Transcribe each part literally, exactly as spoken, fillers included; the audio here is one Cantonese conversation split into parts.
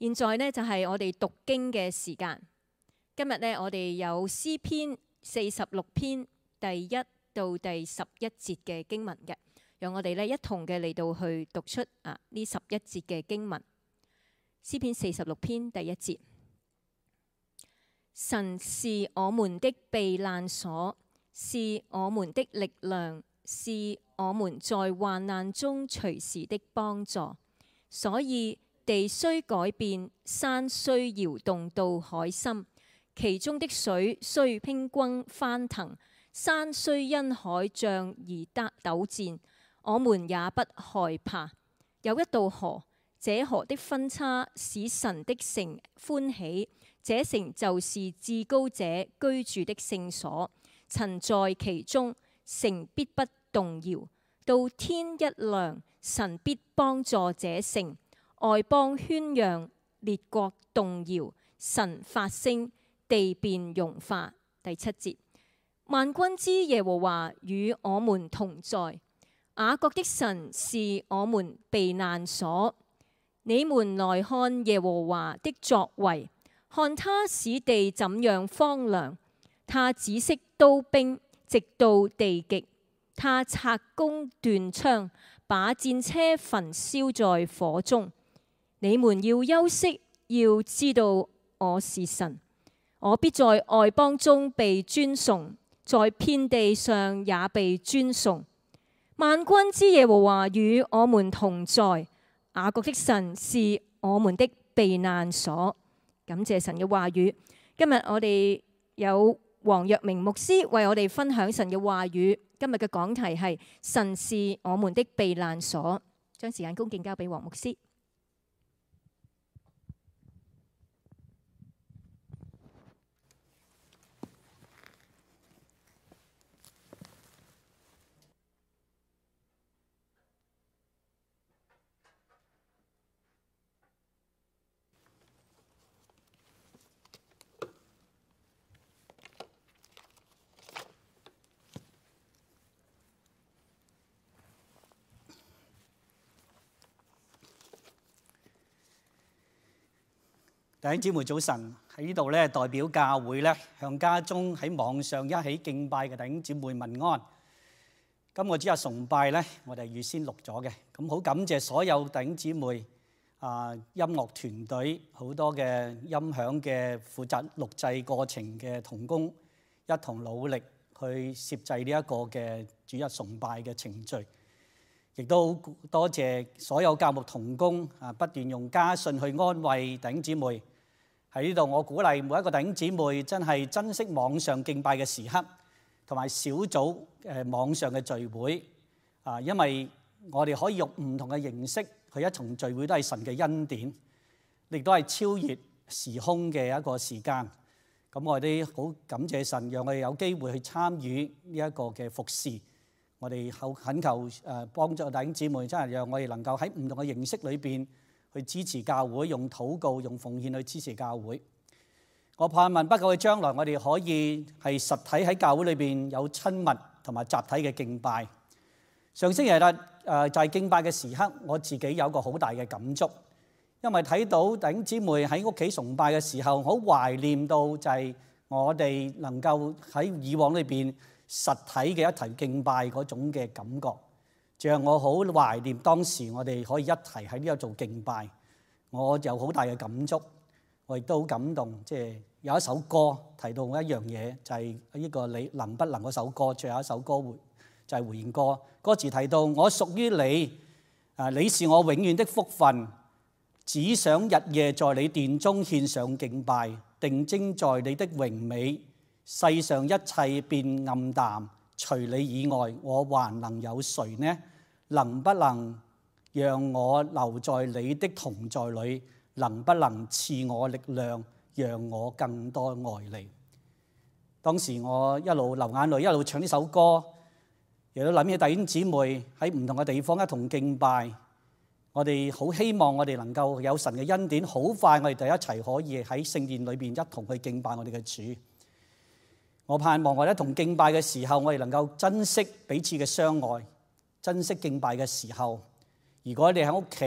現在呢，就係我哋讀經嘅時間。今日呢，我哋有詩篇四十六篇第一到第十一節嘅經文嘅，讓我哋呢一同嘅嚟到去讀出啊呢十一節嘅經文。詩篇四十六篇第一節：神是我們的避難所，是我們的力量，是我們在患難中隨時的幫助。所以地雖改變，山雖搖動到海心，其中的水雖匉訇翻騰，山雖因海漲而得陡戰，我們也不害怕。有一道河，這河的分叉使神的城歡喜，這城就是至高者居住的聖所。曾在其中，城必不動搖。到天一亮，神必幫助這城。外邦喧嚷，列國動搖，神發聲，地便融化。第七節：萬軍之耶和華與我們同在，雅各的神是我們避難所。你們來看耶和華的作為，看他使地怎樣荒涼。他止息刀兵，直到地極。他拆弓斷槍，把戰車焚燒在火中。你們要休息，要知道我是神。我必在外邦中被尊崇，在遍地上也被尊崇。萬軍之耶和華與我們同在，雅各的神是我們的避難所。感謝神嘅話語。今日我哋有黃若明牧師為我哋分享神嘅話語。今日嘅講題係神是我們的避難所。將時間恭敬交俾黃牧師。 弟兄姊妹早晨，喺呢度咧，代表教會咧，向家中喺網上一起敬拜嘅弟兄姊妹問安。今個主日崇拜咧，我哋預先錄咗嘅，咁好感謝所有弟兄姊妹啊，音樂團隊好多嘅音響嘅負責錄製過程嘅同工，一同努力去攝製呢一個嘅主日崇拜嘅程序。亦都多謝所有教牧同工啊，不斷用家信去安慰弟兄姊妹。喺呢度，我鼓勵每一個弟兄姊妹真係珍惜網上敬拜嘅時刻，同埋小組誒網上嘅聚會啊，因為我哋可以用唔同嘅形式去一同聚會，都係神嘅恩典，亦都係超越時空嘅一個時間。咁我哋好感謝神，讓我哋有機會去參與呢一個嘅服侍。我哋好懇求誒幫助弟兄姊妹，真係讓我哋能夠喺唔同嘅形式裏邊去支持教會，用禱告、用奉獻去支持教會。我盼望不久嘅將來，我哋可以係實體喺教會裏邊有親密同埋集體嘅敬拜。上星期日誒就係敬拜嘅時刻，我自己有個好大嘅感觸，因為睇到弟兄姊妹喺屋企崇拜嘅時候，好懷念到就係我哋能夠喺以往裏邊實體嘅一齊敬拜嗰種嘅感覺，像我好懷念當時我哋可以一齊喺呢度做敬拜，我有好大嘅感觸，我亦都好感動。即係有一首歌提到一樣嘢，就係呢個你能不能嗰首歌，最後一首歌回就係回應歌，歌詞提到我屬於你，啊，你是我永遠的福分，只想日夜在你殿中獻上敬拜，定睛在你的榮美。世上一切變暗淡，除你以外，我還能有誰呢？能不能讓我留在你的同在裏？能不能賜我力量，讓我更多愛你？當時我一路流眼淚，一路唱呢首歌，亦都諗起弟兄姊妹喺唔同嘅地方一同敬拜。我哋好希望我哋能夠有神嘅恩典，好快我哋就一齊可以喺聖殿裏邊一同去敬拜我哋嘅主。我盼望我哋同敬拜嘅時候，我哋能夠珍惜彼此嘅相愛，珍惜敬拜嘅時候。如果你喺屋企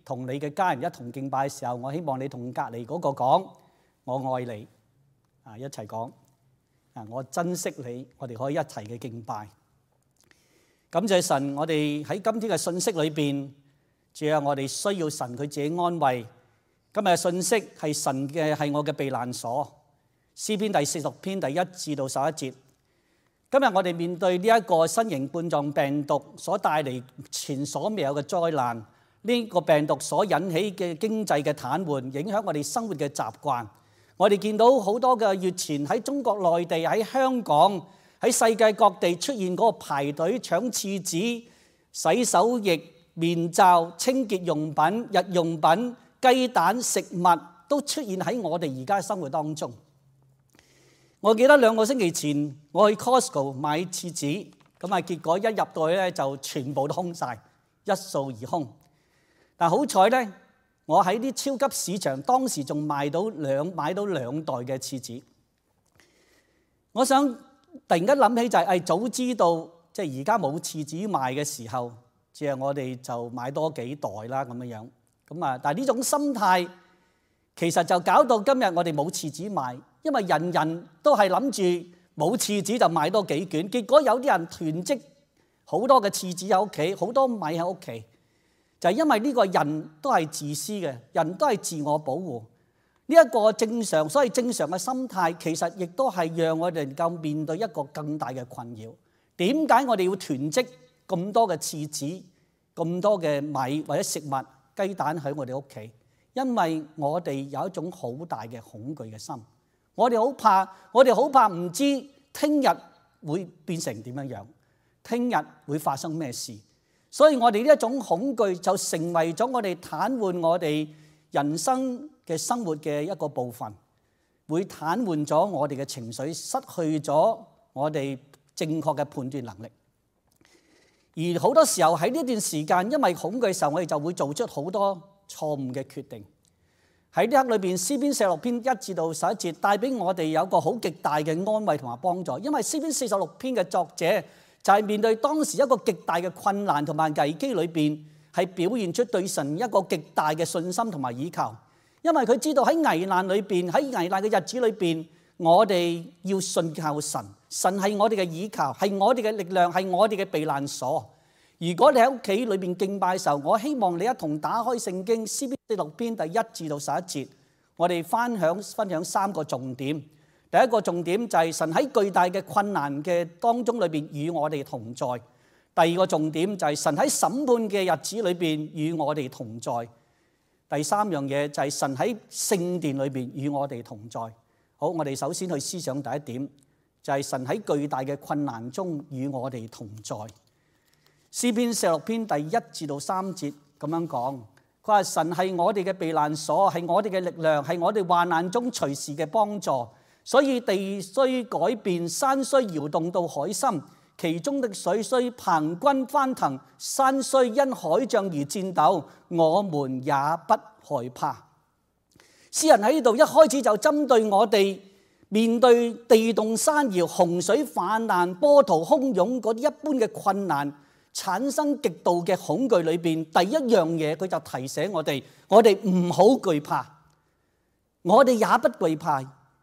同你嘅家人一同敬拜嘅時候，我希望你同隔離嗰個講，我愛你啊！一齊講啊！我珍惜你，我哋可以一齊嘅敬拜。感謝神，我哋喺今天嘅信息裏邊，主啊，我哋需要神佢自己安慰。今日嘅信息係神嘅，係我嘅避難所。詩篇第四十篇第一至到十一節。今日我哋面對呢一個新型冠狀病毒所帶嚟前所未有嘅災難，呢個病毒所引起嘅經濟嘅癱瘓，影響我哋生活嘅習慣。我哋見到好多嘅月前喺中國內地、喺香港、喺世界各地出現嗰個排隊搶廁紙、洗手液、面罩、清潔用品、日用品、雞蛋、食物都出現喺我哋而家生活當中。我記得兩個星期前我去 Costco 買廁紙，咁啊結果一入到去咧就全部都空晒，一掃而空。但好彩咧，我喺啲超級市場當時仲賣到兩買到兩袋嘅廁紙。我想突然間諗起就係、是，誒早知道即係而家冇廁紙賣嘅時候，即係我哋就買多幾袋啦咁樣樣。咁啊，但係呢種心態其實就搞到今日我哋冇廁紙賣，因為人人都係諗住冇廁紙就買多幾卷，結果有啲人囤積好多嘅廁紙喺屋企，好多米喺屋企，就係因為呢個人都係自私嘅，人都係自我保護。呢一個正常，所以正常嘅心態其實亦都係讓我哋能夠面對一個更大嘅困擾。點解我哋要囤積咁多嘅廁紙、咁多嘅米或者食物、雞蛋喺我哋屋企？因為我哋有一種好大嘅恐懼嘅心，我哋好怕，我哋好怕唔知聽日會變成點樣樣，聽日會發生咩事。所以我哋呢一種恐懼就成為咗我哋癱瘓我哋人生嘅生活嘅一個部分，會癱瘓咗我哋嘅情緒，失去咗我哋正確嘅判斷能力。而好多時候喺呢段時間，因為恐懼嘅時候，我哋就會做出好多錯誤嘅決定。喺呢刻裏邊，詩篇四十六篇一至到十一節帶俾我哋有個好極大嘅安慰同埋幫助。因為詩篇四十六篇嘅作者就係面對當時一個極大嘅困難同埋危機裏邊，係表現出對神一個極大嘅信心同埋依靠。因為佢知道喺危難裏邊，喺危難嘅日子裏邊，我哋要信靠神，神係我哋嘅依靠，係我哋嘅力量，係我哋嘅避難所。如果你喺屋企裏邊敬拜嘅時候，我希望你一同打開聖經詩篇四十六篇第一至到十一節，我哋分享分享三個重點。第一個重點就係神喺巨大嘅困難嘅當中裏邊與我哋同在。第二個重點就係神喺審判嘅日子裏邊與我哋同在。第三樣嘢就係神喺聖殿裏邊與我哋同在。好，我哋首先去思想第一點，就係神喺巨大嘅困難中與我哋同在。詩篇四十六篇第一至到三節咁樣講，佢話神係我哋嘅避難所，係我哋嘅力量，係我哋患難中隨時嘅幫助。所以地雖改變，山雖搖動到海深，其中的水雖澎湃翻騰，山雖因海漲而戰抖，我們也不害怕。詩人喺呢度一開始就針對我哋面對地動山搖、洪水泛濫、波濤洶湧嗰啲一般嘅困難，產生極度嘅恐懼裏邊，第一樣嘢佢就提醒我哋，我哋唔好懼怕，我哋也不懼怕。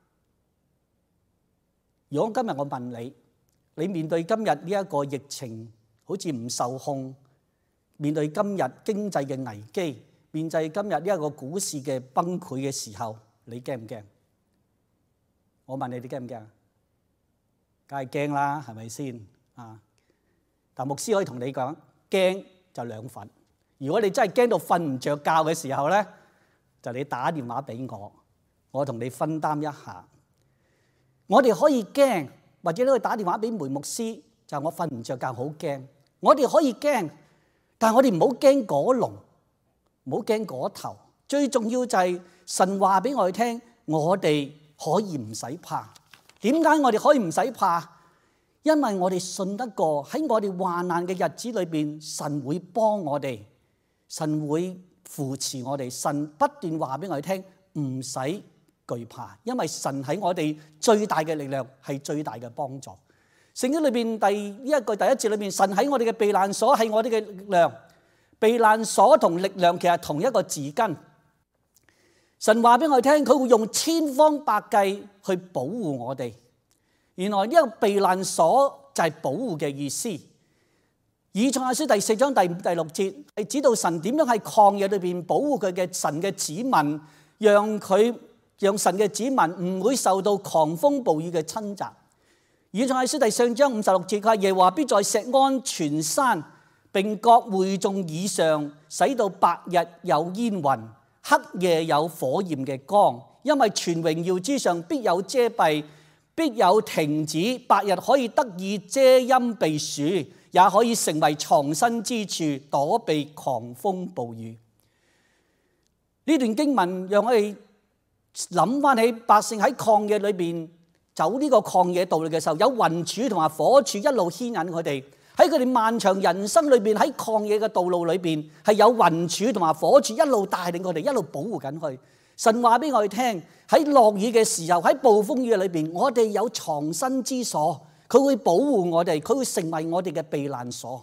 如果今日我問你，你面對今日呢一個疫情好似唔受控，面對今日經濟嘅危機，面對今日呢一個股市嘅崩潰嘅時候，你驚唔驚？我問你，你驚唔驚？梗係驚啦，係咪先啊？但牧師可以同你講，驚就兩份。如果你真係驚到瞓唔着覺嘅時候咧，就你打電話俾我，我同你分擔一下。我哋可以驚，或者你可以打電話俾梅牧師，就係我瞓唔着覺好驚。我哋可以驚，但係我哋唔好驚嗰籠，唔好驚嗰頭。最重要就係神話俾我哋聽，我哋可以唔使怕。點解我哋可以唔使怕？因為我哋信得過，喺我哋患難嘅日子裏邊，神會幫我哋，神會扶持我哋，神不斷話俾我哋聽，唔使懼怕，因為神喺我哋最大嘅力量，係最大嘅幫助。聖經裏邊第呢一句第一節裏邊，神喺我哋嘅避難所，係我哋嘅力量， 避難所同力量其實係同一個字根。神話俾我哋聽，佢會用千方百計去保護我哋。原來呢個避難所就係保護嘅意思。以賽亞書第四章第五、第六節係指導神點樣喺曠野裏邊保護佢嘅神嘅子民，讓佢讓神嘅子民唔會受到狂風暴雨嘅侵襲。以賽亞書第四章五十六節佢話，耶和華必在錫安全山並各會眾以上，使到白日有煙雲，黑夜有火焰嘅光，因為全榮耀之上必有遮蔽，必有亭子，白日可以得以遮陰避暑，也可以成為藏身之處，躲避狂風暴雨。呢段經文讓我哋諗翻起百姓喺曠野裏邊走呢個曠野道路嘅時候，有雲柱同埋火柱一路牽引佢哋。喺佢哋漫長人生裏邊，喺曠野嘅道路裏邊，係有雲柱同埋火柱一路帶領佢哋，一路保護緊佢。神話俾我哋聽，喺落雨嘅時候，喺暴風雨裏邊，我哋有藏身之所，佢會保護我哋，佢會成為我哋嘅避難所。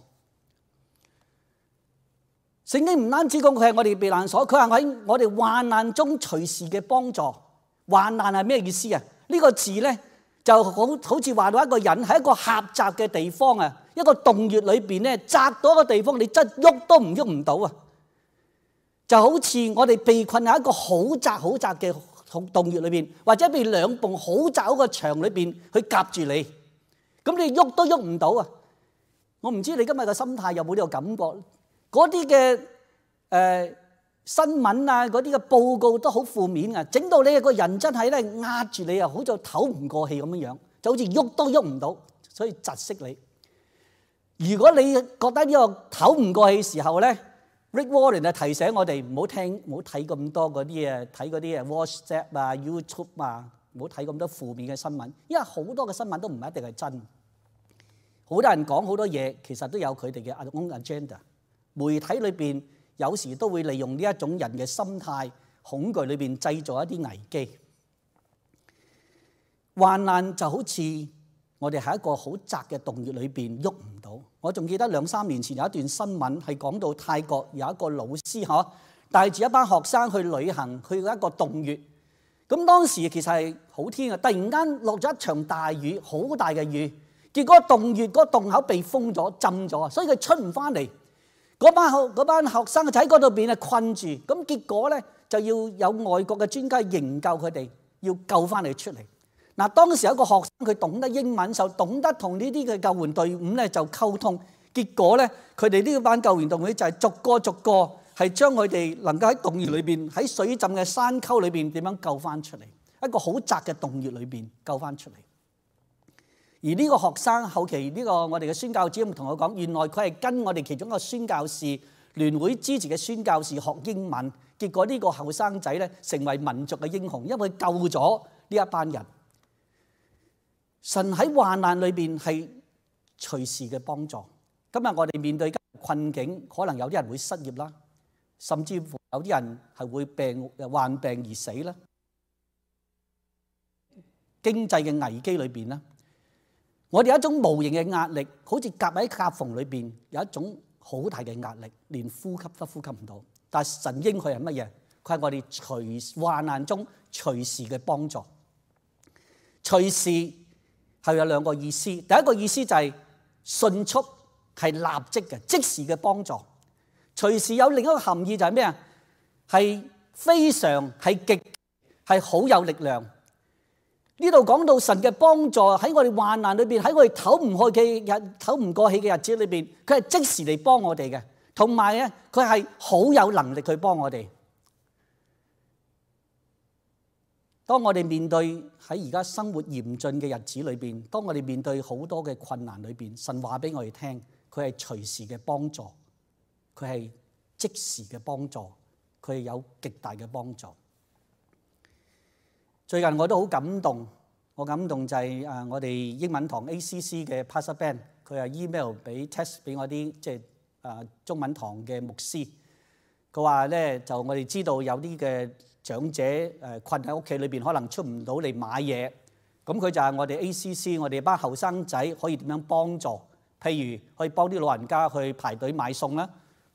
聖經唔單止講佢係我哋嘅避難所，佢係喺我哋患難中隨時嘅幫助。患難係咩意思啊？呢個字咧就好好似話到一個人喺一個狹窄嘅地方啊，一個洞穴裏邊咧，窄到一個地方，你真喐都唔喐唔到啊！就好似我哋被困喺一個好窄好窄嘅洞穴裏邊，或者被兩埲好窄嗰個牆裏邊去夾住你，咁你喐都喐唔到啊！我唔知你今日嘅心態有冇呢個感覺？嗰啲嘅誒新聞啊，嗰啲嘅報告都好負面啊，整到你個人真係咧壓住你啊，好似唞唔過氣咁樣樣，就好似喐都喐唔到，所以窒息你。如果你覺得呢個唞唔過氣時候咧，Rick Warren 就提醒我哋唔好聽，唔好睇咁多嗰啲啊，睇嗰啲啊 WhatsApp 啊、YouTube 啊，唔好睇咁多負面嘅新聞，因為好多嘅新聞都唔一定係真。好多人講好多嘢，其實都有佢哋嘅 own agenda。媒體裏邊有時都會利用呢一種人嘅心態、恐懼裏邊製造一啲危機。患難就好似我哋喺一個好窄嘅洞穴裏邊喐唔到。我仲記得兩三年前有一段新聞係講到泰國有一個老師嗬，帶住一班學生去旅行，去一個洞穴。咁當時其實係好天啊，突然間落咗一場大雨，好大嘅雨，結果洞穴嗰個洞口被封咗、浸咗，所以佢出唔翻嚟。嗰班學嗰班學生就喺嗰度邊啊困住，咁結果咧就要有外國嘅專家營救佢哋，要救翻嚟出嚟。嗱，當時有一個學生佢懂得英文，就懂得同呢啲嘅救援隊伍咧就溝通。結果咧，佢哋呢班救援隊伍就係逐個逐個係將佢哋能夠喺洞穴裏邊、喺水浸嘅山溝裏邊點樣救翻出嚟，一個好窄嘅洞穴裏邊救翻出嚟。而呢個學生後期呢個我哋嘅宣教主任同我講，原來佢係跟我哋其中一個宣教士聯會支持嘅宣教士學英文，結果呢個後生仔咧成為民族嘅英雄，因為救咗呢一班人。神喺患難裏邊係隨時嘅幫助。今日我哋面對困境，可能有啲人會失業啦，甚至乎有啲人係會病患病而死啦。經濟嘅危機裏邊咧，我哋有一種無形嘅壓力，好似夾喺夾縫裏邊，有一種好大嘅壓力，連呼吸都呼吸唔到。但係神應許係乜嘢？佢係我哋隨患難中隨時嘅幫助。隨時係有兩個意思，第一個意思就係迅速，係立即嘅即時嘅幫助。隨時有另一個含義就係咩啊？係非常係極係好有力量。呢度講到神嘅幫助喺我哋患難裏邊，喺我哋唞唔開嘅日唞唔過氣嘅日子裏邊，佢係即時嚟幫我哋嘅，同埋咧佢係好有能力去幫我哋。當我哋面對喺而家生活嚴峻嘅日子裏邊，當我哋面對好多嘅困難裏邊，神話俾我哋聽，佢係隨時嘅幫助，佢係即時嘅幫助，佢係有極大嘅幫助。最近我都好感動，我感動就係誒我哋英文堂 A C C 嘅 Pastor Ben， 佢係 email 俾 test 俾我啲即係誒中文堂嘅牧師，佢話咧就我哋知道有啲嘅長者誒困喺屋企裏邊，可能出唔到嚟買嘢，咁佢就係我哋 A C C， 我哋班後生仔可以點樣幫助？譬如可以幫啲老人家去排隊買餸啦，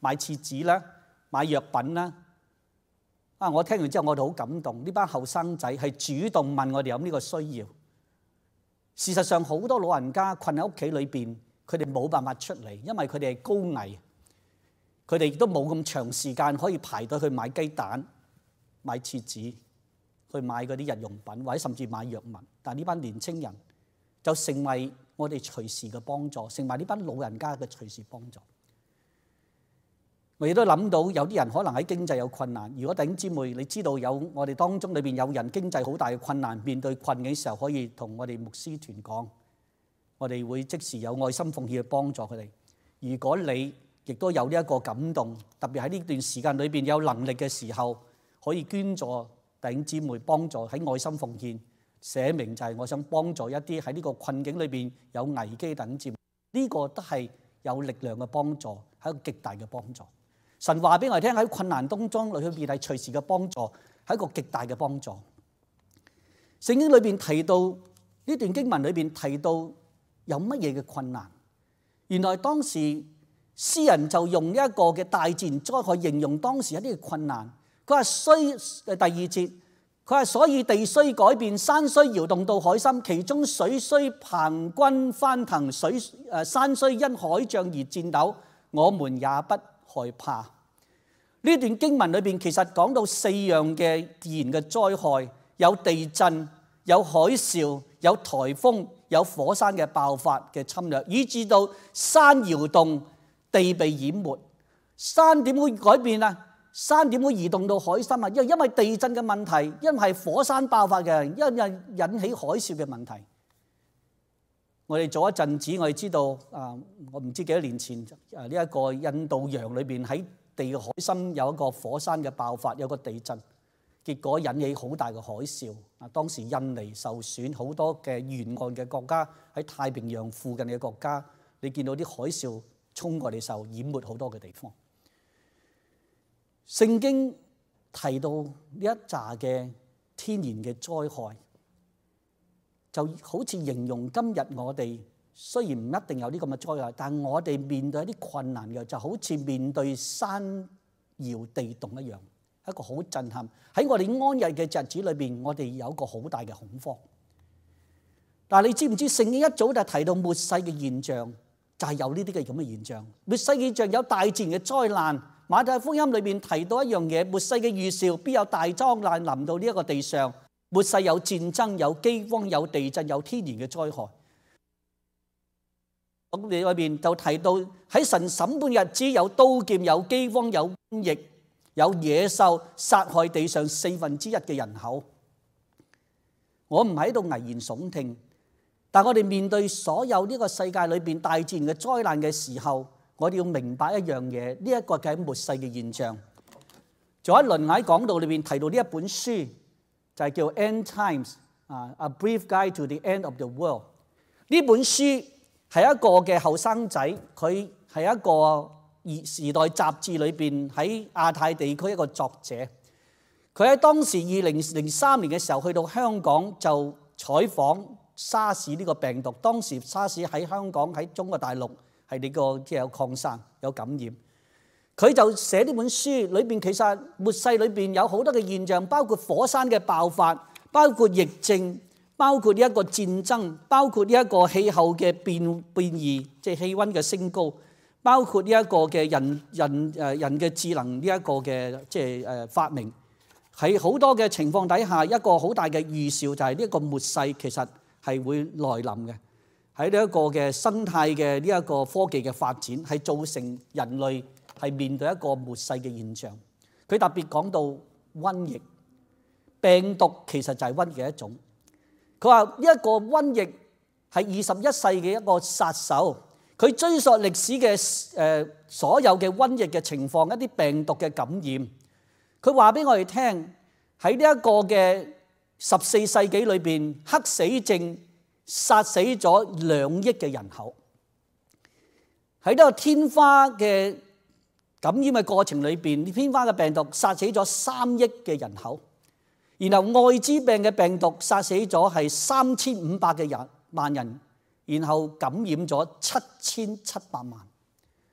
買廁紙啦、買藥品啦。啊！我聽完之後，我哋好感動。呢班後生仔係主動問我哋有呢個需要。事實上，好多老人家困喺屋企裏邊，佢哋冇辦法出嚟，因為佢哋係高危，佢哋亦都冇咁長時間可以排隊去買雞蛋、買廁紙、去買嗰啲日用品，或者甚至買藥物。但係呢班年青人就成為我哋隨時嘅幫助，成為呢班老人家嘅隨時幫助。我亦都諗到有啲人可能喺經濟有困難。如果弟兄姊妹你知道有我哋當中裏邊有人經濟好大嘅困難，面對困境嘅時候，可以同我哋牧師團講，我哋會即時有愛心奉獻去幫助佢哋。如果你亦都有呢一個感動，特別喺呢段時間裏邊有能力嘅時候，可以捐助弟兄姊妹，幫助喺愛心奉獻寫明就係我想幫助一啲喺呢個困境裏邊有危機嘅弟兄姊妹，呢個都係有力量嘅幫助，係一個極大嘅幫助。神話俾我哋聽，喺困難當中裏邊係隨時嘅幫助，係一個極大嘅幫助。聖經裏邊提到呢段經文裏邊提到有乜嘢嘅困難？原來當時詩人就用一個嘅大自然災害形容當時一啲嘅困難。佢話雖第二節，佢話所以地雖改變，山雖搖動到海心，其中水雖澎滾翻騰，水誒山雖因海漲而戰抖，我們也不害怕。呢段經文裏邊其實講到四樣嘅自然嘅災害，有地震、有海嘯、有颱風、有火山嘅爆發嘅侵略，以致到山搖動、地被淹沒。山點會改變啊？山點會移動到海心啊？因為因為地震嘅問題，因為火山爆發嘅，因為引起海嘯嘅問題。我哋早一陣子，我哋知道啊，我唔知幾多年前啊，呢一個印度洋裏邊喺地嘅海心有一個火山嘅爆發，有個地震，結果引起好大嘅海嘯。啊，當時印尼受損，好多嘅沿岸嘅國家喺太平洋附近嘅國家，你見到啲海嘯衝過嚟時候，淹沒好多嘅地方。聖經提到呢一紮嘅天然嘅災害，就好似形容今日我哋雖然唔一定有啲咁嘅災害，但我哋面對一啲困難嘅，就好似面對山搖地動一樣，一個好震撼。喺我哋安逸嘅日子裏邊，我哋有一個好大嘅恐慌。但係你知唔知聖經一早就提到末世嘅現象，就係有呢啲嘅咁嘅現象。末世現象有大自然嘅災難。馬太福音裏邊提到一樣嘢，末世嘅預兆，必有大災難臨到呢一個地上。末世有戰爭、有饑荒、有地震、有天然嘅災害。咁你裏邊就提到喺神審判日子，有刀劍、有饑荒、有瘟疫、有野獸殺害地上四分之一嘅人口。我唔喺度危言聳聽，但我哋面對所有呢個世界裏邊大自然嘅災難嘅時候，我哋要明白一樣嘢，呢一個係末世嘅現象。仲有一輪喺講道裏邊提到呢一本書，就係叫《End Times》啊，《A Brief Guide to the End of the World》。呢本書係一個嘅後生仔，佢係一個時代雜誌裏邊喺亞太地區一個作者。佢喺當時二零零三年嘅時候去到香港就採訪沙士呢個病毒。當時沙士喺香港喺中國大陸係呢個即係有擴散有感染。佢就寫呢本書裏邊，其實末世裏邊有好多嘅現象，包括火山嘅爆發，包括疫症，包括呢一個戰爭，包括呢一個氣候嘅變變異，即係氣溫嘅升高，包括呢一個嘅人人誒人嘅智能呢一個嘅即係誒發明。喺好多嘅情況底下，一個好大嘅預兆就係呢一個末世其實係會來臨嘅。喺呢一個嘅生態嘅呢一個科技嘅發展，係造成人類係面對一個末世嘅現象。佢特別講到瘟疫、病毒，其實就係瘟疫嘅一種。佢話呢一個瘟疫係二十一世嘅一個殺手。佢追溯歷史嘅誒所有嘅瘟疫嘅情況，一啲病毒嘅感染。佢話俾我哋聽，喺呢一個嘅十四世紀裏邊，黑死症殺死咗兩億嘅人口。喺呢個天花嘅感染嘅過程裏邊，天花嘅病毒殺死咗三億嘅人口。然後愛滋病嘅病毒殺死咗係三千五百嘅人萬人，然後感染咗七千七百萬。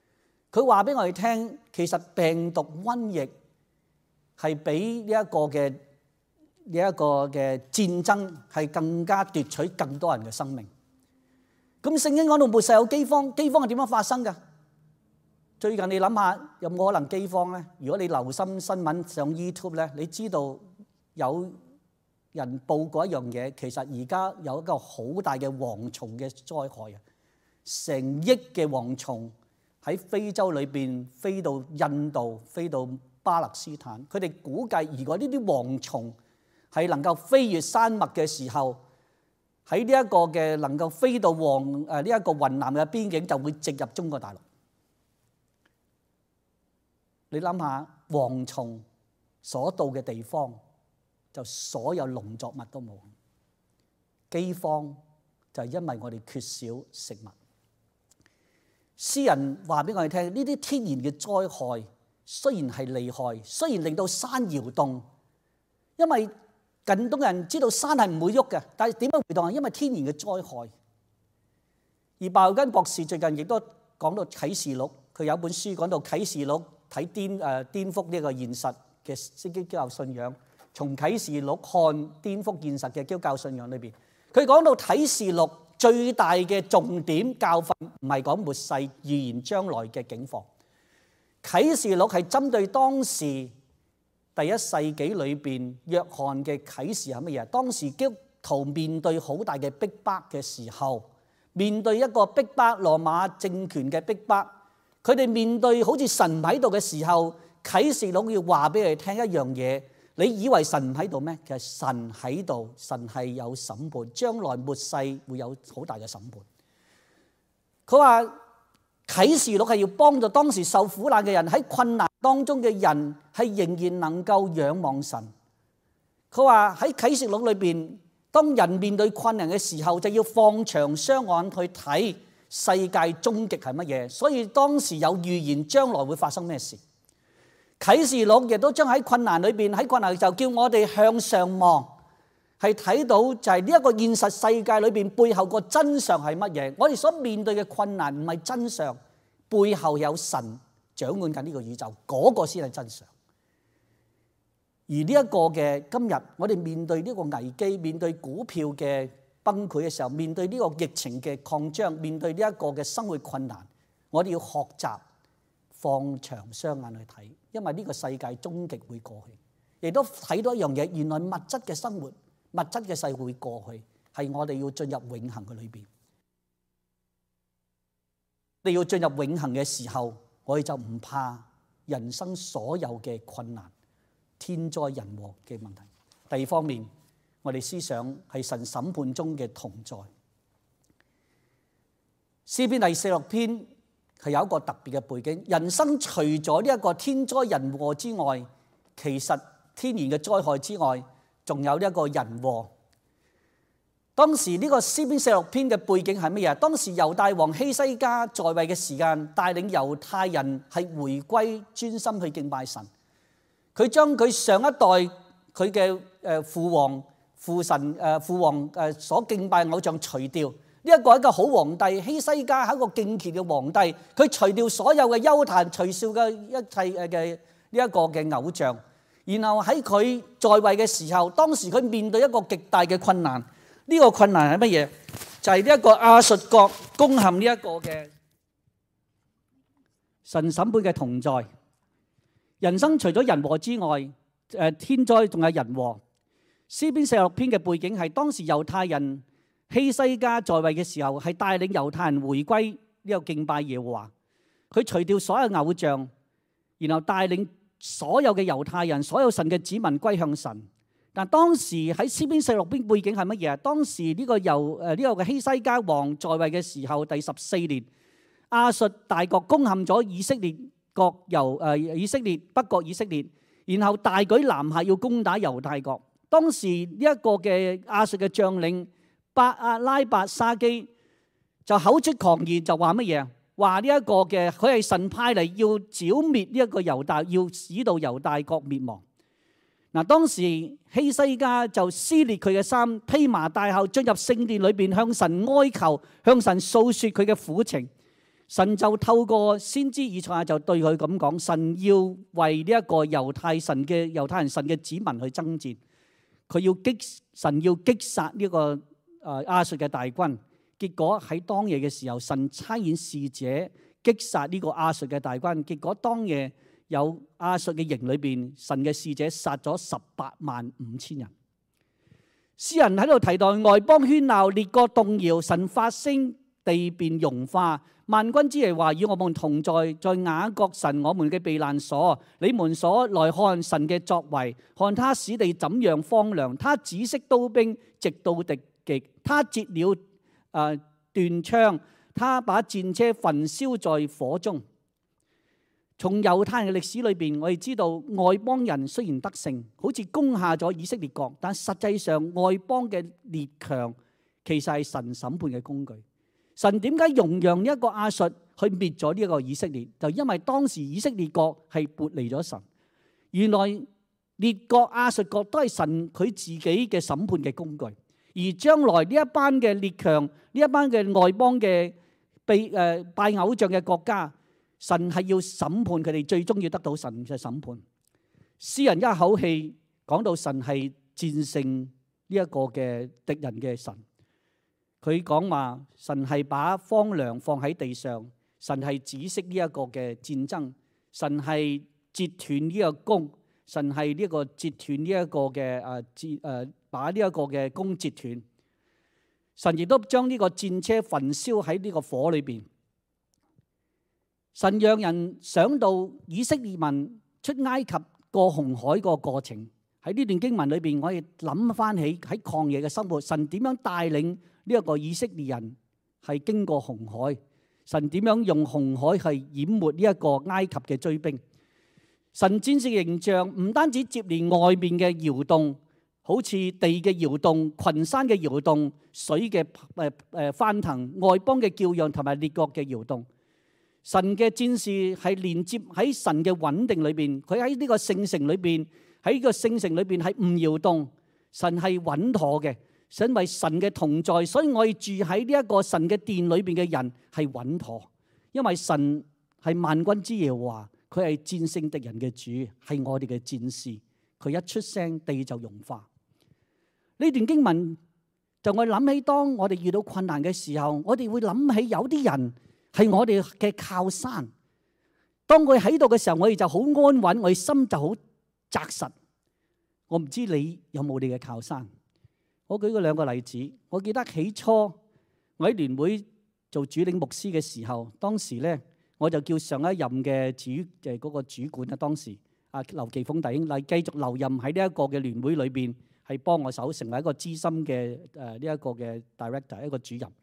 佢話俾我哋聽，其實病毒瘟疫係比呢一個嘅呢一個嘅戰爭係更加奪取更多人嘅生命。咁聖經講到末世有饑荒，饑荒係點樣發生㗎？最近你諗下，有冇可能饑荒咧？如果你留心新聞上 YouTube 咧，你知道有人報過一樣嘢，其實而家有一個好大嘅蝗蟲嘅災害啊！成億嘅蝗蟲喺非洲裏邊飛到印度，飛到巴勒斯坦。佢哋估計，如果呢啲蝗蟲係能夠飛越山脈嘅時候，喺呢一個嘅能夠飛到黃誒呢一個雲南嘅邊境，就會直入中國大陸。你諗下，蝗蟲所到嘅地方，就所有農作物都冇。饑荒就係因為我哋缺少食物。詩人話俾我哋聽，呢啲天然嘅災害雖然係厲害，雖然令到山搖動，因為近東人知道山係唔會喐嘅，但係點解會動？係因為天然嘅災害。而鮑根博士最近亦都講到啟示錄，佢有本書講到啟示錄。睇顛誒顛覆呢個現實嘅基督教信仰，從啟示錄看顛覆現實嘅基督教信仰裏邊，佢講到啟示錄最大嘅重點教訓唔係講末世預言將來嘅境況，啟示錄係針對當時第一世紀裏邊約翰嘅啟示係乜嘢？當時基督徒面對好大嘅逼迫嘅時候，面對一個逼迫羅馬政權嘅逼迫。佢哋面對好似神唔喺度嘅時候，啟示錄要話俾你聽一樣嘢，你以為神唔喺度咩？其實神喺度，神係有審判，將來末世會有好大嘅審判。佢話啟示錄係要幫助當時受苦難嘅人，喺困難當中嘅人係仍然能夠仰望神。佢話喺啟示錄裏邊，當人面對困難嘅時候，就要放長雙眼去睇世界終極係乜嘢？所以當時有預言將來會發生咩事。啟示錄亦都將喺困難裏邊，喺困難就叫我哋向上望，係睇到就係呢一個現實世界裏邊背後個真相係乜嘢？我哋所面對嘅困難唔係真相，背後有神掌管緊呢個宇宙，嗰個先係真相。而呢一個嘅今日，我哋面對呢個危機，面對股票嘅崩潰嘅時候，面對呢個疫情嘅擴張，面對呢一個嘅生活困難，我哋要學習放長雙眼去睇，因為呢個世界終極會過去。亦都睇到一樣嘢，原來物質嘅生活、物質嘅世界會過去，係我哋要進入永恆嘅裏邊。你要進入永恆嘅時候，我哋就唔怕人生所有嘅困難、天災人禍嘅問題。第二方面，我哋思想係神審判中嘅同在。詩篇第四十六篇係有一個特別嘅背景。人生除咗呢一個天災人禍之外，其實天然嘅災害之外，仲有呢一個人禍。當時呢個詩篇四十六篇嘅背景係乜嘢？當時猶大王希西家在位嘅時間，帶領猶太人係回歸專心去敬拜神。佢將佢上一代佢嘅誒父王父神誒父王誒所敬拜偶像除掉。呢一個係一個好皇帝，希西家係一個敬虔嘅皇帝。佢除掉所有嘅邱壇，除掉嘅一切嘅呢一個嘅偶像。然後喺佢在位嘅時候，當時佢面對一個極大嘅困難。呢個困難係乜嘢？就係呢一個亞述國攻陷呢一個嘅神審判嘅同在。人生除咗人禍之外，誒天災仲有人禍。詩篇四十六篇嘅背景係當時猶太人希西家在位嘅時候，係帶領猶太人回歸呢個敬拜耶和華。佢除掉所有偶像，然後帶領所有嘅猶太人、所有神嘅子民歸向神。但當時喺詩篇四十六篇背景係乜嘢啊？當時呢個由誒呢個嘅希西家王在位嘅時候，第十四年，亞述大國攻陷咗以色列國，由誒以色列北國以色列，然後大舉南下要攻打猶大國。當時呢一個嘅亞述嘅將領伯亞拉伯沙基就口出狂言，就話乜嘢啊？話呢一個嘅佢係神派嚟要剿滅呢一個猶大，要使到猶大國滅亡。嗱，當時希西家就撕裂佢嘅衫，披麻戴孝進入聖殿裏邊向神哀求，向神訴說佢嘅苦情。 神就透過先知以賽亞就對佢咁講：神要為呢一個猶太神嘅猶太人神嘅子民去爭戰，佢要擊神要擊殺呢個誒亞述嘅大軍。結果喺當夜嘅時候，神差遣使者擊殺呢個亞述嘅大軍。結果當夜有亞述嘅營裏邊，神嘅使者殺咗十八萬五千人。詩人喺度提到外邦喧鬧，列國動搖，神發聲，地便融化。萬軍之耶和華與我們同在，在雅各神我們嘅避難所。你們所來看神嘅作為，看他使地怎樣荒涼，他止息刀兵，直到地極。他折了誒、呃、斷槍，他把戰車焚燒在火中。從猶太人嘅歷史裏邊，我哋知道外邦人雖然得勝，好似攻下咗以色列國，但實際上外邦嘅列強其實係神審判嘅工具。神點解容讓呢一個亞述去滅咗呢一個以色列？就因為當時以色列國係撥離咗神。原來列國亞述國都係神佢自己嘅審判嘅工具。而將來呢一班嘅列強，呢一班嘅外邦嘅被誒拜偶像嘅國家，神係要審判佢哋，最終要得到神嘅審判。詩人一口氣講到神係戰勝呢一個嘅敵人嘅神。佢講話神係把荒涼放喺地上，神係止息呢一個嘅戰爭，神係截斷呢個弓，神係呢一個截斷呢一個嘅誒截誒把呢一個嘅弓截斷。神亦都將呢個戰車焚燒喺呢個火裏邊。神讓人想到以色列民出埃及過紅海個過程。喺呢段經文裏邊，我哋諗翻起喺曠野嘅生活，神點樣帶領呢一個以色列人係經過紅海？神點樣用紅海係淹沒呢一個埃及嘅追兵？神戰士嘅形象唔單止接連外面嘅搖動，好似地嘅搖動、群山嘅搖動、水嘅誒誒翻騰、外邦嘅叫嚷同埋列國嘅搖動。神嘅戰士係連接喺神嘅穩定裏邊，佢喺呢個聖城裏邊，喺呢個聖城裏邊係唔搖動，神係穩妥嘅。因為神嘅同在，所以我哋住喺呢一個神嘅殿裏邊嘅人係穩妥。因為神係萬軍之耶和華，佢係戰勝敵人嘅主，係我哋嘅戰士。佢一出聲，地就融化。呢段經文就我諗起，當我哋遇到困難嘅時候，我哋會諗起有啲人係我哋嘅靠山。當佢喺度嘅時候，我哋就好安穩，我哋心就好紮實。我唔知你有冇你嘅靠山？我舉個兩個例子。我記得起初我喺聯會做主領牧師嘅時候，當時咧我就叫上一任嘅主就係嗰個主管啊，當時啊劉奇峰弟兄嚟繼續留任喺呢一個嘅聯會裏邊，係幫我手成為一個資深嘅誒呢一個嘅 director 一個主任。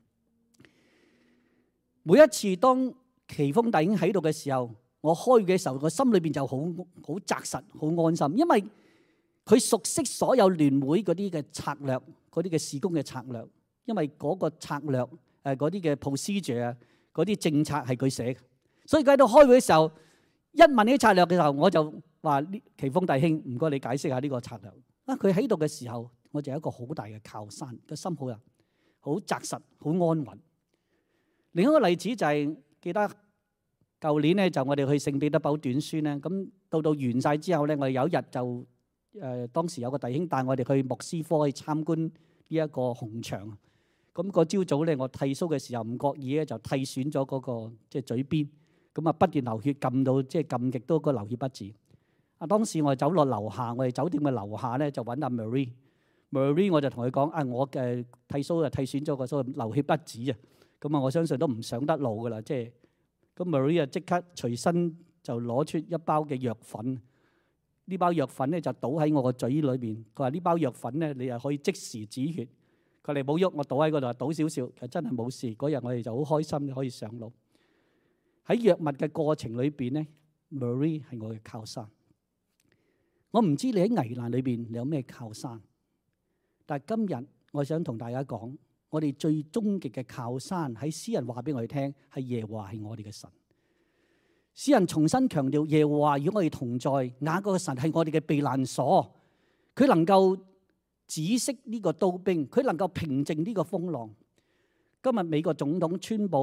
每一次當奇峰弟兄喺度嘅時候，我開嘅時候，我心裏邊就好好紮實，好安心，因為佢熟悉所有聯會嗰啲嘅策略，嗰啲嘅事工嘅策略，因為嗰個策略誒嗰啲嘅 procedure 啊，嗰啲政策係佢寫嘅，所以佢喺度開會嘅時候，一問呢啲策略嘅時候，我就話：奇峰弟兄，唔該你解釋下呢個策略。啊，佢喺度嘅時候，我就有一個好大嘅靠山，個心好啊，好紮實，好安穩。另一個例子就係、是、記得舊年咧，就我哋去聖彼得堡短宣咧，咁到到完晒之後咧，我哋有一日就。誒、呃、當時有個弟兄帶我哋去牧師科去參觀呢一個紅牆。咁、那個朝早咧，我剃鬚嘅時候唔覺意咧就剃損咗嗰、那個即係、就是、嘴邊，咁啊不斷流血，撳到即係撳極都個流血不止。啊，當時我哋走落樓下，我哋酒店嘅樓下咧就揾阿 Marie，Marie 我就同佢講：啊，我嘅剃鬚啊剃損咗個，所以流血不止啊。咁啊，我相信都唔上得路噶啦，即係咁 Marie 啊即刻隨身就攞出一包嘅藥粉。呢包藥粉咧就倒喺我個嘴裏邊。佢話呢包藥粉咧，你又可以即時止血。佢哋冇喐，我倒喺嗰度，倒少少，其實真係冇事。嗰日我哋就好開心，可以上路。喺藥物嘅過程裏邊咧 ，Marie 係我嘅靠山。我唔知你喺危難裏邊你有咩靠山，但係今日我想同大家講，我哋最終極嘅靠山喺詩人話俾我哋聽，係耶和華係我哋嘅神。詩人重新強調耶和華與我哋同在，雅各嘅神係我哋嘅避難所，佢能夠止息呢個刀兵，佢能夠平靜呢個風浪。今日美國總統川普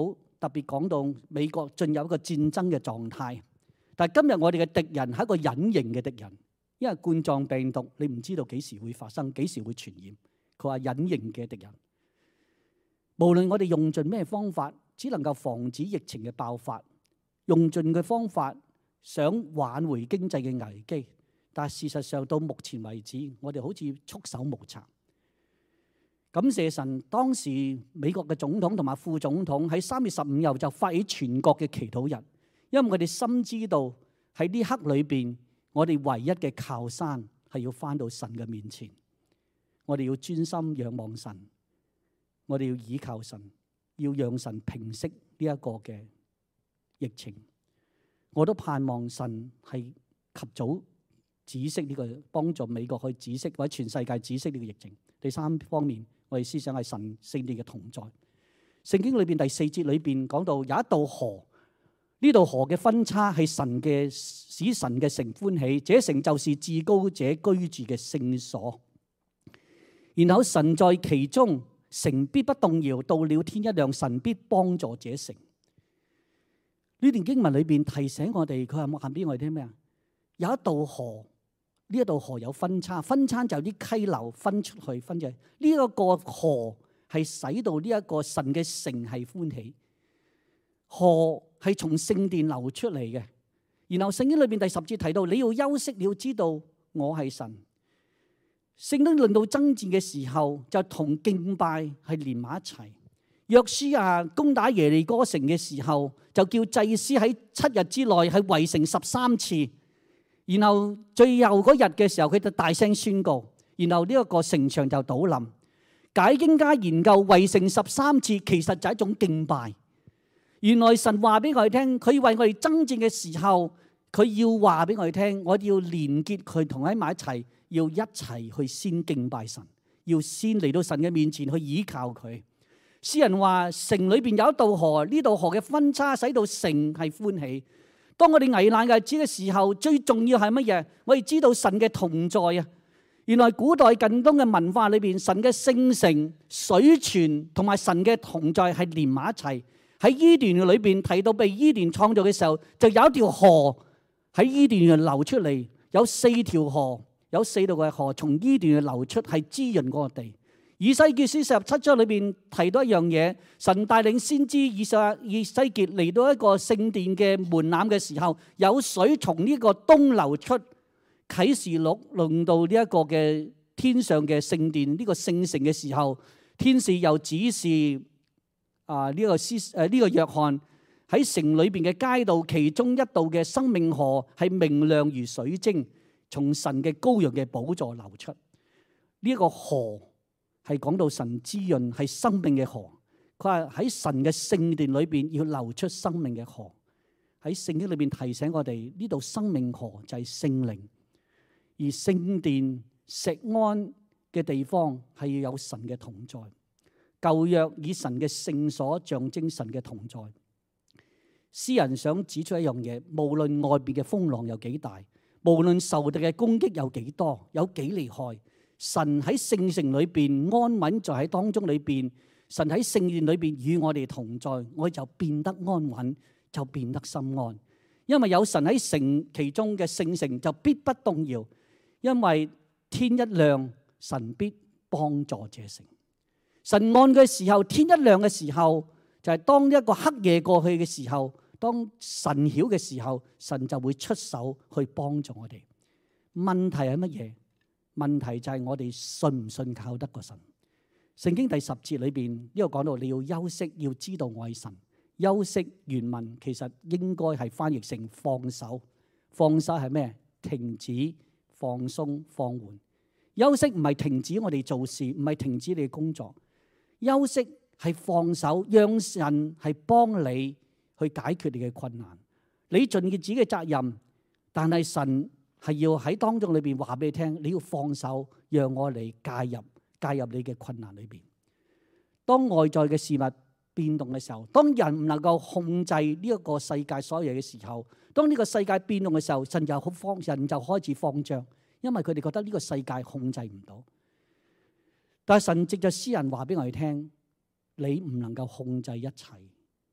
特別講到美國進入一個戰爭嘅狀態。但係今日我哋嘅敵人係一個隱形嘅敵人，因為冠狀病毒你唔知道幾時會發生，幾時會傳染。佢話隱形嘅敵人，無論我哋用盡咩方法，只能夠防止疫情嘅爆發，用盡嘅方法想挽回經濟嘅危機，但係事實上到目前為止，我哋好似束手無策。感謝神，當時美國嘅總統同埋副總統喺三月十五日就發起全國嘅祈禱日，因為我哋深知道喺呢刻裏邊，我哋唯一嘅靠山係要返到神嘅面前，我哋要專心仰望神，我哋要倚靠神，要讓神平息呢一個嘅疫情。我都盼望神係及早止息呢個，幫助美國去止息或者全世界止息呢個疫情。第三方面，我哋思想係神聖殿嘅同在。聖經裏邊第四節裏邊講到有一道河，呢道河嘅分叉係神嘅，使神嘅城歡喜，這城就是至高者居住嘅聖所。然後神在其中，城必不動搖，到了天一亮，神必幫助這城。呢段經文裏邊提醒我哋，佢話話俾我哋聽咩啊？有一道河。呢一道河有分叉，分叉就有啲溪流分出去，分出去。呢一個河係使到呢一個神嘅城係歡喜。河係從聖殿流出嚟嘅。然後聖經裏邊第十節提到，你要休息，你要知道我係神。聖經論到爭戰嘅時候，就同敬拜係連埋一齊。約書亞攻打耶利哥城嘅時候，就叫祭司喺七日之內係圍城十三次。然後最後嗰日嘅時候，佢就大聲宣告，然後呢一個城牆就倒冧。解經家研究圍城十三次，其實就係一種敬拜。原來神話俾我哋聽，佢為我哋爭戰嘅時候，佢要話俾我哋聽，我哋要連結佢同喺埋一齊，要一齊去先敬拜神，要先嚟到神嘅面前去倚靠佢。詩人話城裏邊有一道河，呢道河嘅分叉使到城係歡喜。當我哋危難嘅日子嘅時候，最重要係乜嘢？我哋知道神嘅同在啊！原來古代近東嘅文化裏邊，神嘅聖城、水泉同埋神嘅同在係連埋一齊。喺伊甸園裏邊提到被伊甸創造嘅時候，就有一條河喺伊甸園流出嚟，有四條河，有四道嘅河從伊甸園流出，係滋潤嗰個地。以西結書四十七章裏邊提到一樣嘢，神帶領先知以西以西結嚟到一個聖殿嘅門檻嘅時候，有水從呢個東流出。啟示錄論到呢一個嘅天上嘅聖殿呢個聖城嘅時候，天使又指示啊呢個施誒呢個約翰喺城裏邊嘅街道，其中一道嘅生命河係明亮如水晶，從神嘅羔羊嘅寶座流出。呢一個河係講到神滋潤，係生命嘅河。佢話喺神嘅聖殿裏邊要流出生命嘅河。喺聖經裏邊提醒我哋，呢度生命河就係聖靈，而聖殿錫安嘅地方係要有神嘅同在。舊約以神嘅聖所象徵神嘅同在。詩人想指出一樣嘢，無論外邊嘅風浪有幾大，無論仇敵嘅攻擊有幾多，有幾厲害，神喺聖城裏邊安穩在喺當中裏邊，神喺聖殿裏邊與我哋同在，我哋就變得安穩，就變得心安。因為有神喺城其中嘅聖城，就必不動搖。因為天一亮，神必幫助這城。神按嘅時候，天一亮嘅時候，就係當一個黑夜過去嘅時候，當神曉嘅時候，神就會出手去幫助我哋。問題係乜嘢？問題就係我哋信唔信靠得過神。聖經第十節裏邊呢個講到你要休息，要知道我係神。休息原文其實應該係翻譯成放手。放手係咩？停止、放鬆、放緩。休息唔係停止我哋做事，唔係停止你嘅工作。休息係放手，讓神係幫你去解決你嘅困難。你盡自己嘅責任，但係神係要喺當中裏邊話俾你聽，你要放手，讓我嚟介入，介入你嘅困難裏邊。當外在嘅事物變動嘅時候，當人唔能夠控制呢一個世界所有嘢嘅時候，當呢個世界變動嘅時候，神就好慌，人就開始慌張，因為佢哋覺得呢個世界控制唔到。但係神藉着詩人話俾我哋聽，你唔能夠控制一切，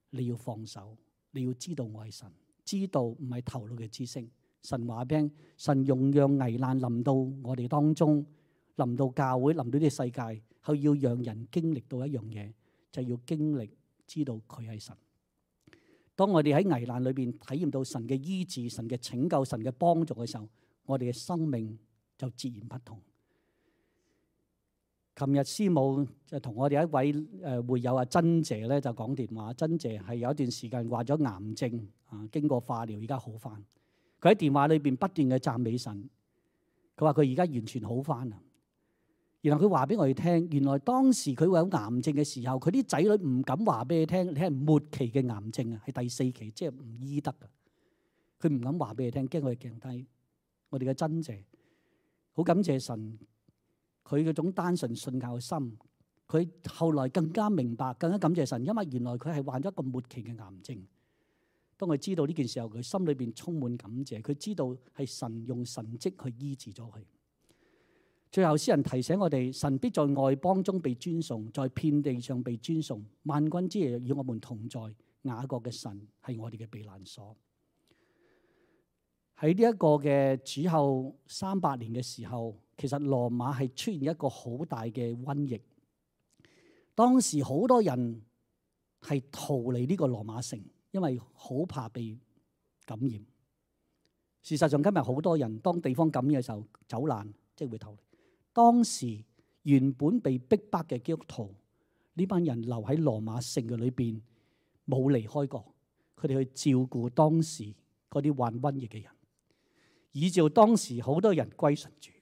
你要放手，你要知道我係神，知道唔係頭腦嘅知識。神話俾你，神用讓危難臨到我哋當中，臨到教會，臨到呢個世界，係要讓人經歷到一樣嘢，就係要經歷知道佢係神。當我哋喺危難裏邊體驗到神嘅醫治、神嘅拯救、神嘅幫助嘅時候，我哋嘅生命就截然不同。琴日師母就同我哋一位誒會友阿珍姐咧就講電話，珍姐係有一段時間患咗癌症啊，經過化療而家好返。佢喺電話裏邊不斷嘅讚美神，佢話佢而家完全好返啦。然後佢話俾我哋聽，原來當時佢有癌症嘅時候，佢啲仔女唔敢話俾你聽，你係末期嘅癌症啊，係第四期，即係唔醫得噶。佢唔敢話俾你聽，驚佢哋鏡低。我哋嘅珍姐好感謝神，佢嗰種單純信靠嘅心，佢後來更加明白，更加感謝神，因為原來佢係患咗一個末期嘅癌症。當佢知道呢件事後，佢心裏邊充滿感謝，佢知道係神用神蹟去醫治咗佢。最後詩人提醒我哋，神必在外邦中被尊崇，在遍地上被尊崇。萬軍之耶與我們同在，雅各嘅神係我哋嘅避難所。喺呢一個嘅主後三百年嘅時候，其實羅馬係出現一個好大嘅瘟疫。當時好多人係逃離呢個羅馬城，因為好怕被感染。事實上今日好多人當地方感染嘅時候走難，即係會逃離。當時原本被逼迫嘅基督徒，呢班人留喺羅馬城嘅裏邊，冇離開過。佢哋去照顧當時嗰啲患瘟疫嘅人，以照當時好多人歸順主。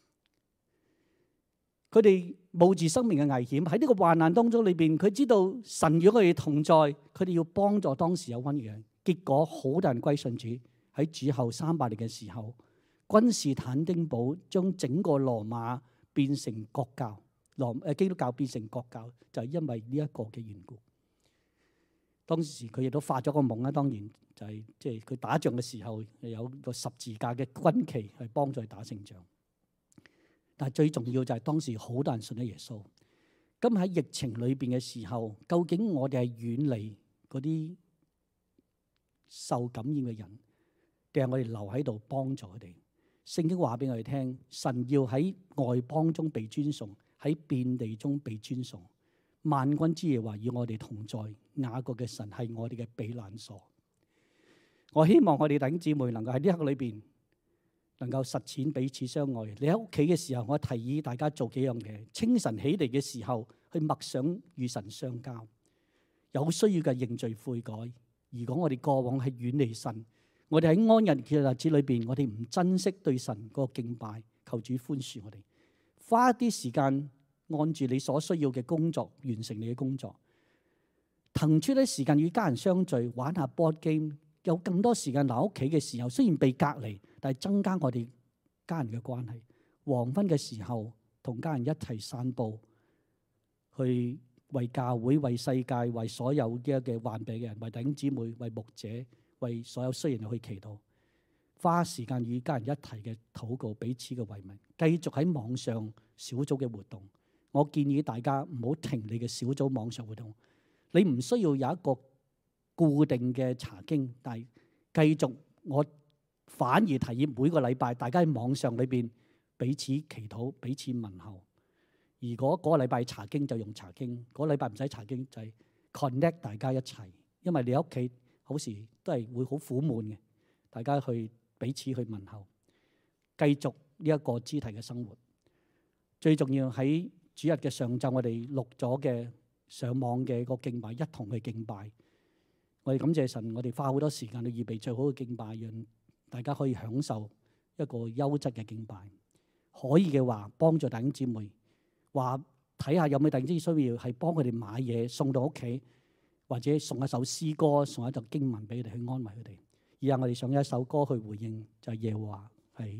佢哋冒住生命嘅危險喺呢個患難當中裏邊，佢知道神與佢哋同在，佢哋要幫助當時有瘟疫嘅人。結果好多人歸順主。喺主後三百年嘅時候，君士坦丁堡將整個羅馬變成國教，羅誒基督教變成國教，就係因為呢一個嘅緣故。當時佢亦都發咗個夢啦，當然就係即係佢打仗嘅時候有個十字架嘅軍旗去幫助佢打勝仗。但係最重要就係當時好多人信咗耶穌。咁喺疫情裏邊嘅時候，究竟我哋係遠離嗰啲受感染嘅人，定係我哋留喺度幫助佢哋？聖經話俾我哋聽，神要喺外邦中被尊崇，喺遍地中被尊崇。萬軍之耶和華與我哋同在，雅各嘅神係我哋嘅避難所。我希望我哋弟兄姊妹能夠喺呢一刻裏邊能夠實踐彼此相愛。你喺屋企嘅時候，我提議大家做幾樣嘢：清晨起嚟嘅時候去默想與神相交，有需要嘅認罪悔改。如果我哋過往係遠離神，我哋喺安逸嘅日子裏邊，我哋唔珍惜對神個敬拜，求主寬恕我哋。花一啲時間按住你所需要嘅工作完成你嘅工作，騰出啲時間與家人相聚，玩下 board game，有更多時間留喺屋企嘅時候，雖然被隔離，但係增加我哋家人嘅關係。黃昏嘅時候同家人一齊散步，去為教會、為世界、為所有嘅嘅患病嘅人、為弟兄姊妹、為牧者、為所有需要人去祈禱，花時間與家人一齊嘅禱告，彼此嘅慰問，繼續喺網上小組嘅活動。我建議大家唔好停你嘅小組網上活動。你唔需要有一個固定嘅查經，但係繼續，我反而提議每個禮拜大家喺網上裏邊彼此祈禱、彼此問候。如果嗰個禮拜查經就用查經，嗰個禮拜唔使查經就係 connect 大家一齊，因為你喺屋企好時都係會好苦悶嘅，大家去彼此去問候，繼續呢一個肢體嘅生活。最重要喺主日嘅上晝，我哋錄咗嘅上網嘅個敬拜，一同去敬拜。我哋感謝神，我哋花好多時間去預備最好嘅敬拜，讓大家可以享受一個優質嘅敬拜。可以嘅話，幫助弟兄姊妹話睇下有冇弟兄姊妹需要係幫佢哋買嘢送到屋企，或者送一首詩歌、送一首經文俾佢哋去安慰佢哋。而家我哋上一首歌去回應，就係耶和華係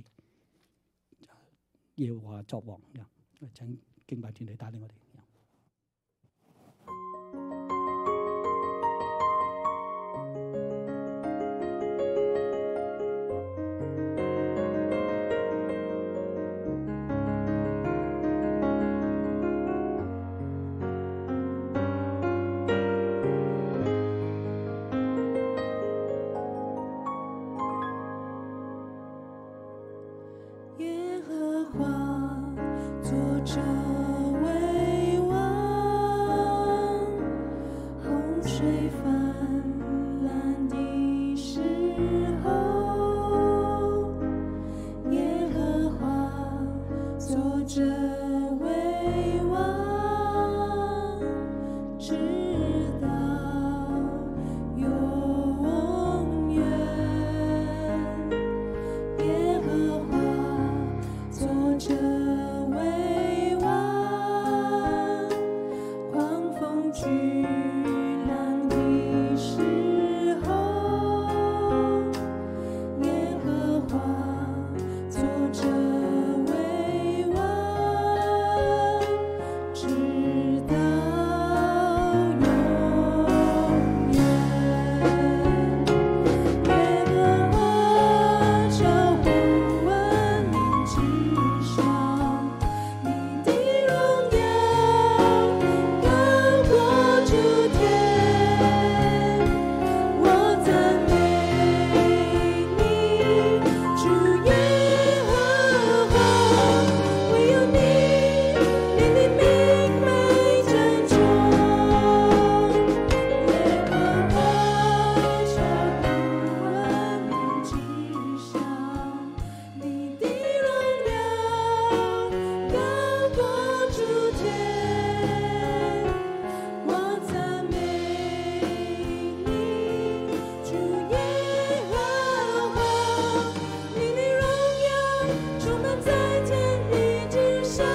耶和華作王。請敬拜團隊帶領我哋。 为王，直到永远。耶和华坐着为王，狂风巨浪的时候，耶和华坐着为王，直到永远。耶和华超乎万民之上，你的荣耀高过诸天。我赞美你，主耶和华，唯有你，你的名美珍重。耶和华超乎万民之上，你的荣耀高过诸天。我赞美你，主耶和华，你的荣耀充满在天地之上。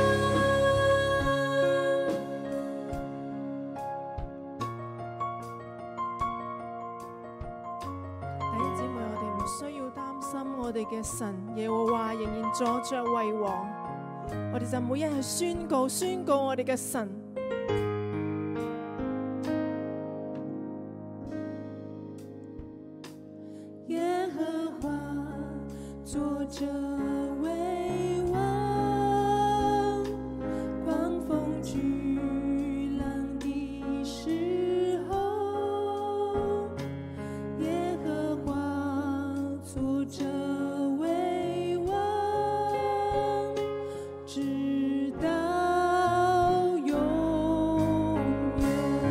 弟兄姊妹，我哋唔需要擔心，我哋嘅神耶和華仍然坐着為王。我哋就每一日宣告宣告我哋嘅神。耶和華坐着為王，狂風巨浪的時候，耶和華坐着為王，直到永遠。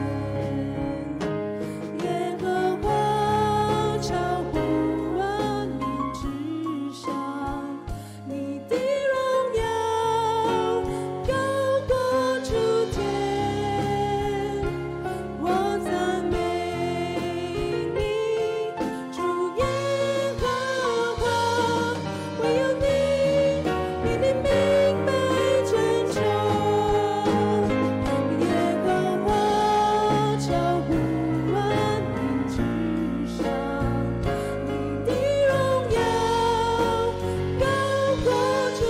耶和華超乎萬民之上，你的榮耀高過諸天。我讚美你，主耶和華，唯有你，你的名美珍重。耶和華超乎萬民之上，你的榮耀高過諸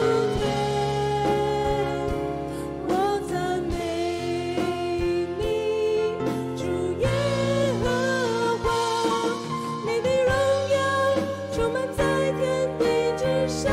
天。我讚美你，主耶和華，你的榮耀充滿在天地之上。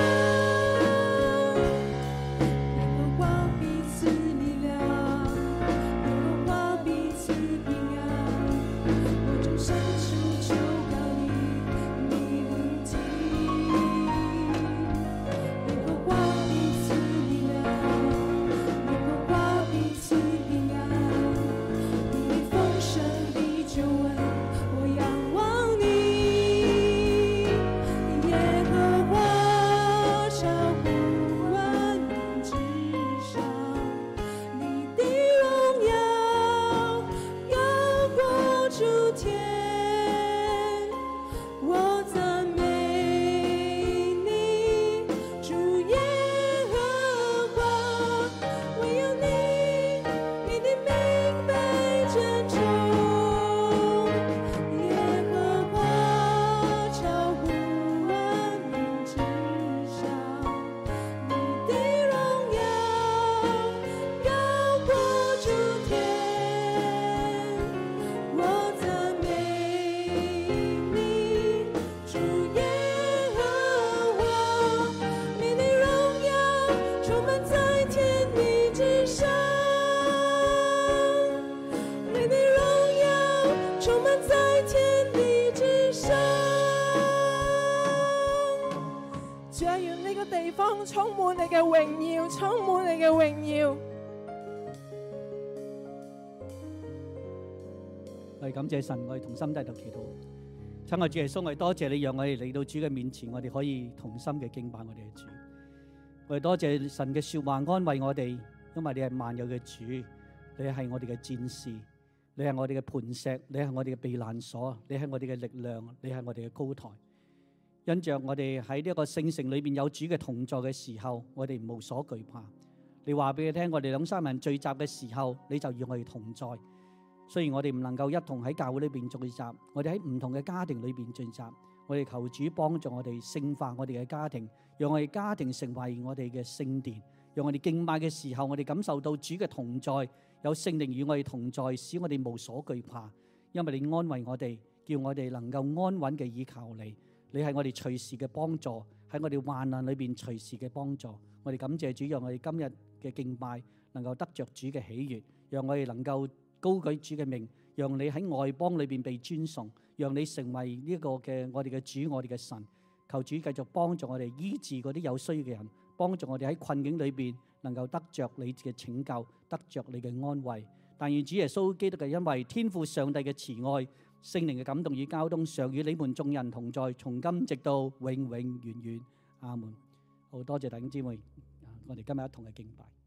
耶和華必賜力量，耶和華必賜平安。我從深處求告你，你應聽。耶和華必賜力量，耶和華必賜平安。你的豐盛的救恩，我仰望你。耶和華超乎萬民之上，你的榮耀高過諸天。我讚美你，主耶和華，唯有你，你的名美珍重。耶和華超乎萬民之上，你的榮耀高過諸天。我讚美你，主耶和華，你的榮耀充滿在天地之上，你的榮耀充滿在天地之上。主啊，願呢個地方充滿你嘅榮耀，充滿你嘅榮耀。 我哋感謝神，我哋同心都喺度祈禱。親愛主耶穌，我哋多謝你，讓我哋嚟到主嘅面前，我哋可以同心嘅敬拜我哋嘅主。 我哋多謝神嘅說話安慰我哋，因為你係萬有嘅主，你係我哋嘅戰士，你係我哋嘅磐石，你係我哋嘅避難所，你係我哋嘅力量，你係我哋嘅高台。因着我哋喺呢一個聖城裏邊有主嘅同在嘅時候，我哋無所懼怕。你話俾佢聽，我哋兩三人聚集嘅時候，你就與我哋同在。雖然我哋唔能夠一同喺教會裏邊聚集，我哋喺唔同嘅家庭裏邊聚集，我哋求主幫助我哋聖化我哋嘅家庭，讓我哋家庭成為我哋嘅聖殿，讓我哋敬拜嘅時候，我哋感受到主嘅同在，有聖靈與我哋同在，使我哋無所懼怕。因為你安慰我哋，叫我哋能夠安穩嘅依靠你。你係我哋隨時嘅幫助，喺我哋患難裏邊隨時嘅幫助。我哋感謝主，讓我哋今日嘅敬拜能夠得着主嘅喜悅，讓我哋能夠高舉主嘅名，讓你喺外邦裏邊被尊崇，讓你成為呢個嘅我哋嘅主，我哋嘅神。求主繼續幫助我哋醫治嗰啲有需要嘅人，幫助我哋喺困境裏邊能夠得着你嘅拯救，得着你嘅安慰。但願主耶穌基督嘅恩惠、天父上帝嘅慈愛、聖靈嘅感動與交通，常與你們眾人同在，從今直到永永遠遠。阿門。好多謝弟兄姊妹，我哋今日一同嘅敬拜。